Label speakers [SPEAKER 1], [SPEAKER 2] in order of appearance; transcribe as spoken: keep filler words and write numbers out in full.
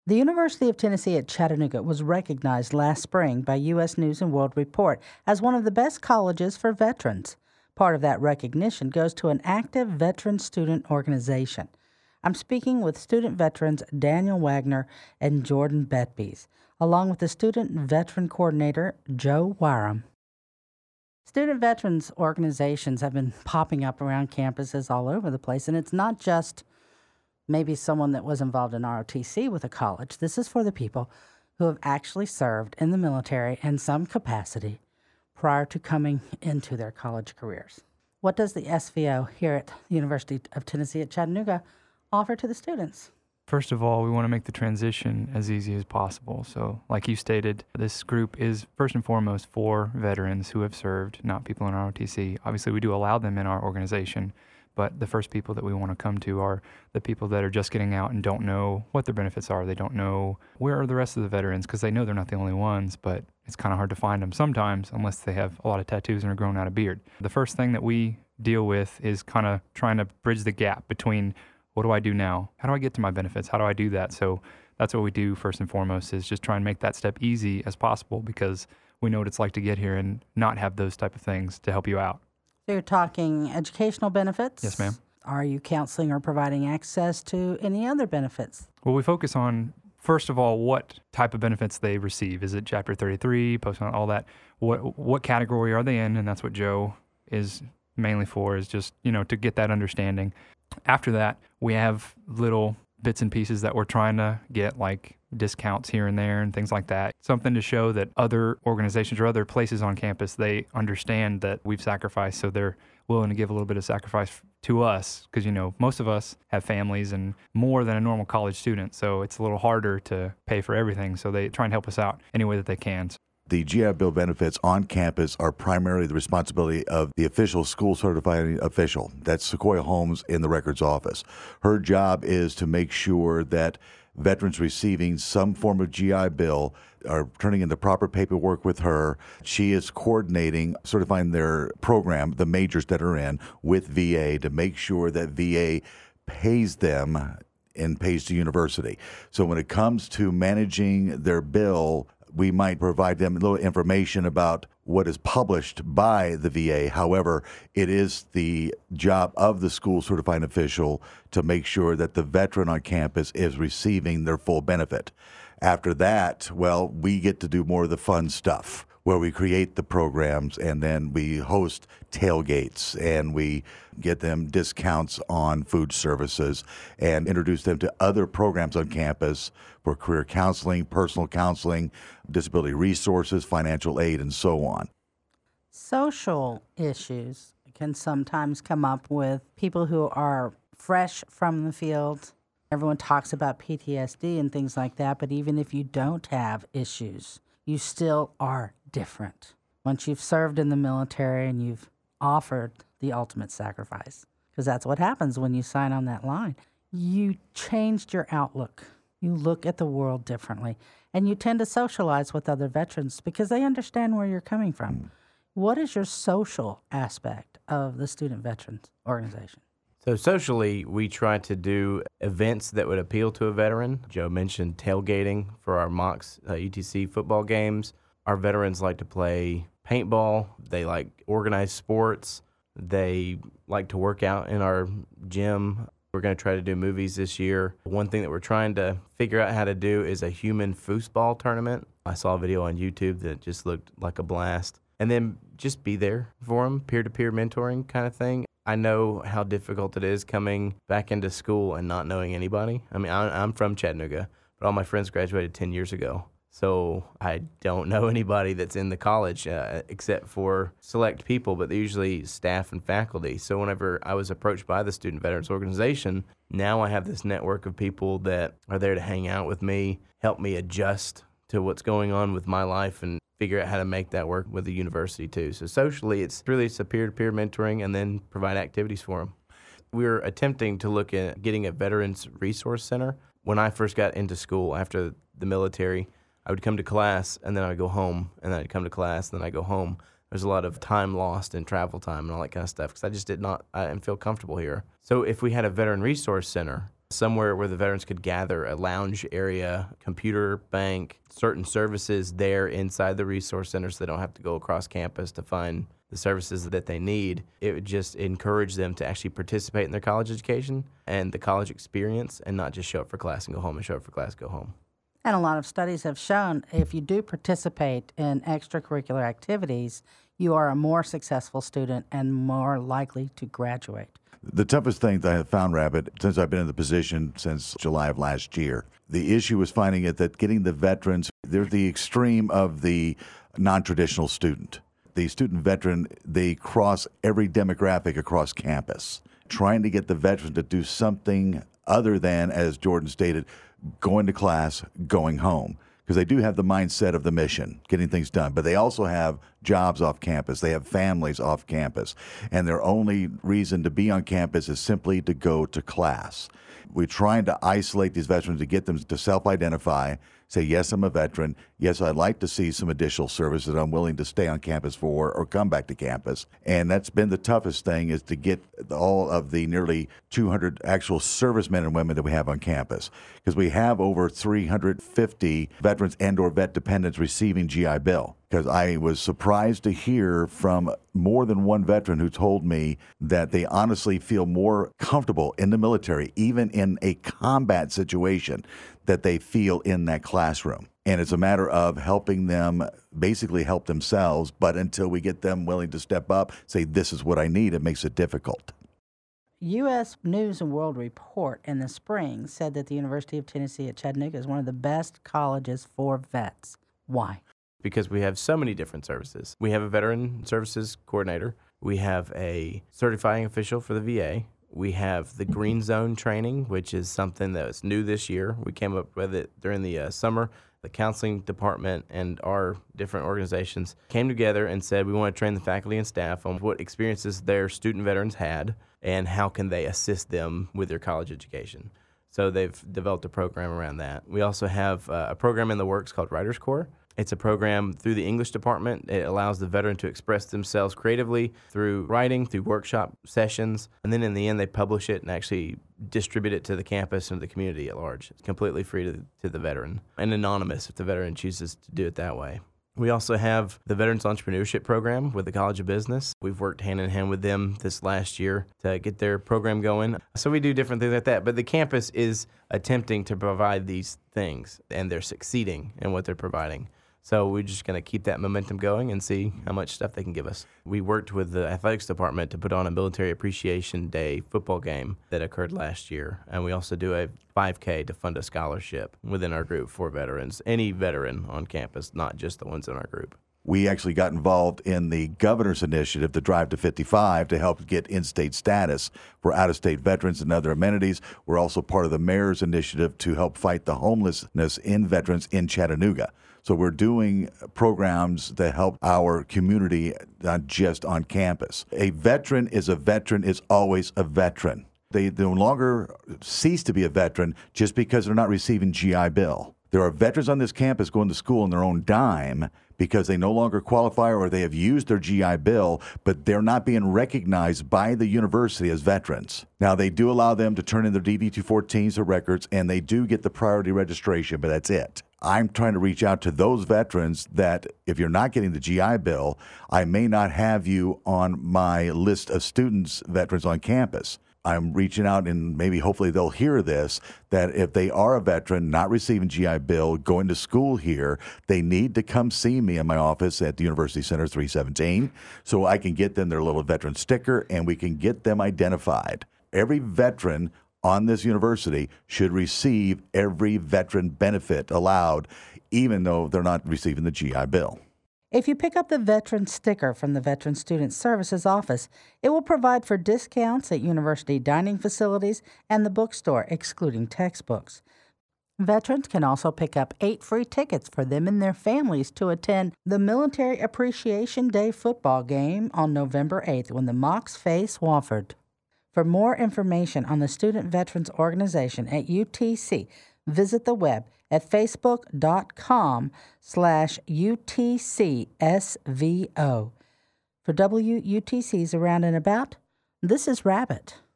[SPEAKER 1] The University of Tennessee at Chattanooga was recognized last spring by U S News and World Report as one of the best colleges for veterans. Part of that recognition goes to an active veteran student organization. I'm speaking with student veterans Daniel Wagner and Jordan Betbes, along with the student veteran coordinator Joe Wyram. Student veterans organizations have been popping up around campuses all over the place, and it's not just maybe someone that was involved in R O T C with a college. This is for the people who have actually served in the military in some capacity prior to coming into their college careers. What does the S V O here at the University of Tennessee at Chattanooga offer to the students?
[SPEAKER 2] First of all, we want to make the transition as easy as possible. So, like you stated, this group is first and foremost for veterans who have served, not people in R O T C. Obviously, we do allow them in our organization, but the first people that we want to come to are the people that are just getting out and don't know what their benefits are. They don't know where are the rest of the veterans, because they know they're not the only ones, but it's kind of hard to find them sometimes unless they have a lot of tattoos and are growing out a beard. The first thing that we deal with is kind of trying to bridge the gap between what do I do now? How do I get to my benefits? How do I do that? So that's what we do first and foremost, is just try and make that step easy as possible, because we know what it's like to get here and not have those type of things to help you out.
[SPEAKER 1] So you're talking educational benefits?
[SPEAKER 2] Yes, ma'am.
[SPEAKER 1] Are you counseling or providing access to any other benefits?
[SPEAKER 2] Well, we focus on, first of all, what type of benefits they receive. Is it Chapter thirty-three, post all that? What what category are they in? And that's what Joe is mainly for, is just, you know, to get that understanding. After that, we have little bits and pieces that we're trying to get, like discounts here and there and things like that. Something to show that other organizations or other places on campus, they understand that we've sacrificed, so they're willing to give a little bit of sacrifice to us, because, you know, most of us have families and more than a normal college student, so it's a little harder to pay for everything, so they try and help us out any way that they can.
[SPEAKER 3] The G I Bill benefits on campus are primarily the responsibility of the official school certifying official. That's Sequoia Holmes in the records office. Her job is to make sure that veterans receiving some form of G I Bill are turning in the proper paperwork with her. She is coordinating, certifying their program, the majors that are in, with V A to make sure that V A pays them and pays the university. So when it comes to managing their bill, we might provide them a little information about what is published by the V A. However, it is the job of the school certifying official to make sure that the veteran on campus is receiving their full benefit. After that, well, we get to do more of the fun stuff, where we create the programs and then we host tailgates and we get them discounts on food services and introduce them to other programs on campus for career counseling, personal counseling, disability resources, financial aid, and so on.
[SPEAKER 1] Social issues can sometimes come up with people who are fresh from the field. Everyone talks about P T S D and things like that, but even if you don't have issues, you still are different once you've served in the military and you've offered the ultimate sacrifice, because that's what happens when you sign on that line. You changed your outlook. You look at the world differently, and you tend to socialize with other veterans because they understand where you're coming from. Mm. What is your social aspect of the Student Veterans Organization?
[SPEAKER 4] So socially, we try to do events that would appeal to a veteran. Joe mentioned tailgating for our Mocs uh, U T C football games. Our veterans like to play paintball. They like organized sports. They like to work out in our gym. We're going to try to do movies this year. One thing that we're trying to figure out how to do is a human foosball tournament. I saw a video on YouTube that just looked like a blast. And then just be there for them, peer-to-peer mentoring kind of thing. I know how difficult it is coming back into school and not knowing anybody. I mean, I'm from Chattanooga, but all my friends graduated ten years ago. So I don't know anybody that's in the college uh, except for select people, but they're usually staff and faculty. So whenever I was approached by the Student Veterans Organization, now I have this network of people that are there to hang out with me, help me adjust to what's going on with my life, and figure out how to make that work with the university too. So socially, it's really it's a peer-to-peer mentoring and then provide activities for them. We're attempting to look at getting a Veterans Resource Center. When I first got into school after the military, I would come to class, and then I'd go home, and then I'd come to class, and then I'd go home. There's a lot of time lost in travel time and all that kind of stuff because I just did not I didn't feel comfortable here. So if we had a Veteran Resource Center, somewhere where the veterans could gather, a lounge area, computer bank, certain services there inside the resource center so they don't have to go across campus to find the services that they need. It would just encourage them to actually participate in their college education and the college experience and not just show up for class and go home and show up for class, go home.
[SPEAKER 1] And a lot of studies have shown if you do participate in extracurricular activities, you are a more successful student and more likely to graduate.
[SPEAKER 3] The toughest thing that I have found, Rabbit, since I've been in the position since July of last year, the issue was finding it that getting the veterans, they're the extreme of the non-traditional student. The student veteran, they cross every demographic across campus, trying to get the veteran to do something other than, as Jordan stated, going to class, going home. Because they do have the mindset of the mission, getting things done. But they also have jobs off campus. They have families off campus. And their only reason to be on campus is simply to go to class. We're trying to isolate these veterans to get them to self-identify, say, yes, I'm a veteran. Yes, I'd like to see some additional services that I'm willing to stay on campus for or come back to campus. And that's been the toughest thing, is to get all of the nearly two hundred actual servicemen and women that we have on campus. Because we have over three hundred fifty veterans and or vet dependents receiving G I Bill. Because I was surprised to hear from more than one veteran who told me that they honestly feel more comfortable in the military, even in a combat situation, that they feel in that classroom. And it's a matter of helping them basically help themselves. But until we get them willing to step up, say, this is what I need, it makes it difficult.
[SPEAKER 1] U S News and World Report in the spring said that the University of Tennessee at Chattanooga is one of the best colleges for vets. Why?
[SPEAKER 4] Because we have so many different services. We have a veteran services coordinator. We have a certifying official for the V A. We have the Green Zone training, which is something that was new this year. We came up with it during the uh, summer. The counseling department and our different organizations came together and said we want to train the faculty and staff on what experiences their student veterans had and how can they assist them with their college education. So they've developed a program around that. We also have uh, a program in the works called Writers Corps. It's a program through the English department. It allows the veteran to express themselves creatively through writing, through workshop sessions, and then in the end they publish it and actually distribute it to the campus and the community at large. It's completely free to, to the veteran and anonymous if the veteran chooses to do it that way. We also have the Veterans Entrepreneurship Program with the College of Business. We've worked hand in hand with them this last year to get their program going. So we do different things like that. But the campus is attempting to provide these things, and they're succeeding in what they're providing. So we're just going to keep that momentum going and see how much stuff they can give us. We worked with the athletics department to put on a Military Appreciation Day football game that occurred last year. And we also do a five K to fund a scholarship within our group for veterans, any veteran on campus, not just the ones in our group.
[SPEAKER 3] We actually got involved in the governor's initiative to Drive to fifty-five to help get in-state status for out-of-state veterans and other amenities. We're also part of the mayor's initiative to help fight the homelessness in veterans in Chattanooga. So we're doing programs that help our community, not just on campus. A veteran is a veteran is always a veteran. They no longer cease to be a veteran just because they're not receiving G I Bill. There are veterans on this campus going to school on their own dime because they no longer qualify or they have used their G I Bill, but they're not being recognized by the university as veterans. Now, they do allow them to turn in their D D two fourteens or records, and they do get the priority registration, but that's it. I'm trying to reach out to those veterans that if you're not getting the G I Bill, I may not have you on my list of students, veterans on campus. I'm reaching out, and maybe hopefully they'll hear this, that if they are a veteran not receiving G I Bill, going to school here, they need to come see me in my office at the University Center three seventeen so I can get them their little veteran sticker and we can get them identified. Every veteran on this university should receive every veteran benefit allowed, even though they're not receiving the G I Bill.
[SPEAKER 1] If you pick up the veteran sticker from the Veteran Student Services Office, it will provide for discounts at university dining facilities and the bookstore, excluding textbooks. Veterans can also pick up eight free tickets for them and their families to attend the Military Appreciation Day football game on November eighth when the Mocs face Wofford. For more information on the Student Veterans Organization at U T C, visit the web at facebook.com slash UTCSVO. For W U T C's Around and About, this is Rabbit.